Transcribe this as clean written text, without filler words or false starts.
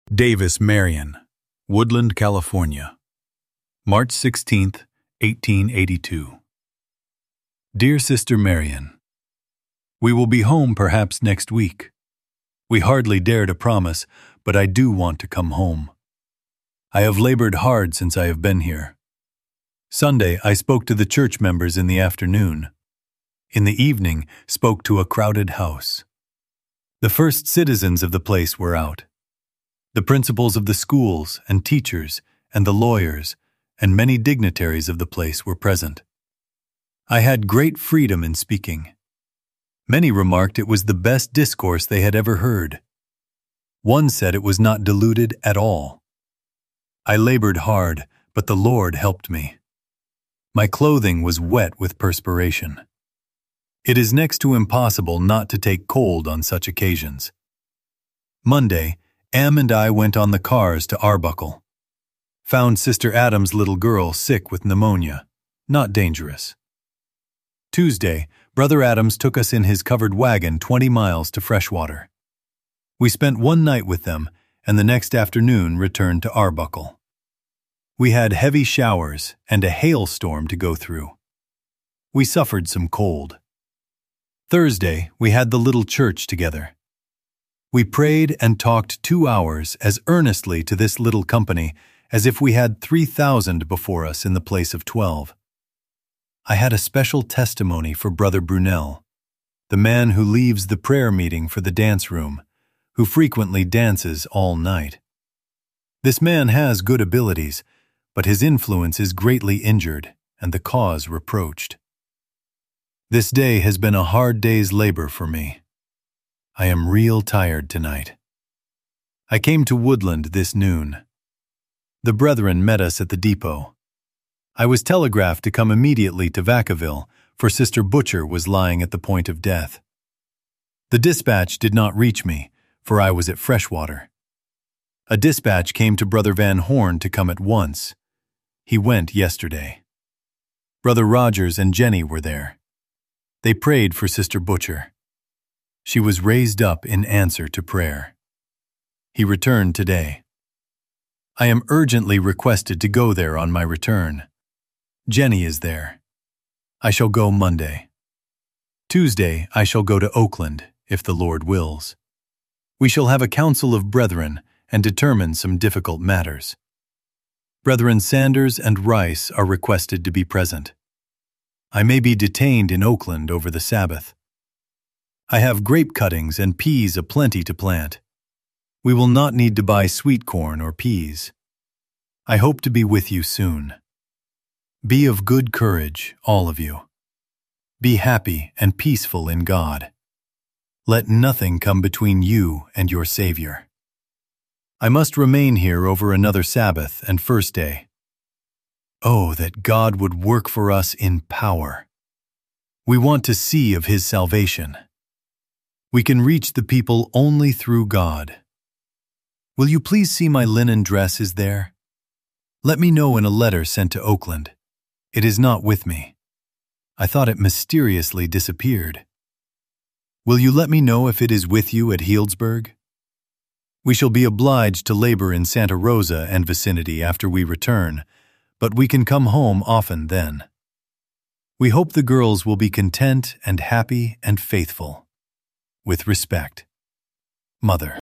Davis Marion, Woodland, California, March 16, 1882. Dear Sister Marion, we will be home perhaps next week. We hardly dare to promise, but I do want to come home. I have labored hard since I have been here. Sunday, I spoke to the church members in the afternoon. In the evening, spoke to a crowded house. The first citizens of the place were out. The principals of the schools and teachers and the lawyers and many dignitaries of the place were present. I had great freedom in speaking. Many remarked it was the best discourse they had ever heard. One said it was not diluted at all. I labored hard, but the Lord helped me. My clothing was wet with perspiration. It is next to impossible not to take cold on such occasions. Monday, Am and I went on the cars to Arbuckle. Found Sister Adams' little girl sick with pneumonia, not dangerous. Tuesday, Brother Adams took us in his covered wagon 20 miles to Freshwater. We spent one night with them, and the next afternoon returned to Arbuckle. We had heavy showers and a hailstorm to go through. We suffered some cold. Thursday, we had the little church together. We prayed and talked 2 hours as earnestly to this little company as if we had 3,000 before us in the place of 12. I had a special testimony for Brother Brunel, the man who leaves the prayer meeting for the dance room, who frequently dances all night. This man has good abilities, but his influence is greatly injured and the cause reproached. This day has been a hard day's labor for me. I am real tired tonight. I came to Woodland this noon. The brethren met us at the depot. I was telegraphed to come immediately to Vacaville, for Sister Butcher was lying at the point of death. The dispatch did not reach me, for I was at Freshwater. A dispatch came to Brother Van Horn to come at once. He went yesterday. Brother Rogers and Jenny were there. They prayed for Sister Butcher. She was raised up in answer to prayer. He returned today. I am urgently requested to go there on my return. Jenny is there. I shall go Monday. Tuesday, I shall go to Oakland, if the Lord wills. We shall have a council of brethren and determine some difficult matters. Brethren Sanders and Rice are requested to be present. I may be detained in Oakland over the Sabbath. I have grape cuttings and peas aplenty to plant. We will not need to buy sweet corn or peas. I hope to be with you soon. Be of good courage, all of you. Be happy and peaceful in God. Let nothing come between you and your Savior. I must remain here over another Sabbath and first day. Oh, that God would work for us in power. We want to see of His salvation. We can reach the people only through God. Will you please see my linen dress is there? Let me know in a letter sent to Oakland. It is not with me. I thought it mysteriously disappeared. Will you let me know if it is with you at Healdsburg? We shall be obliged to labor in Santa Rosa and vicinity after we return, but we can come home often then. We hope the girls will be content and happy and faithful. With respect, Mother.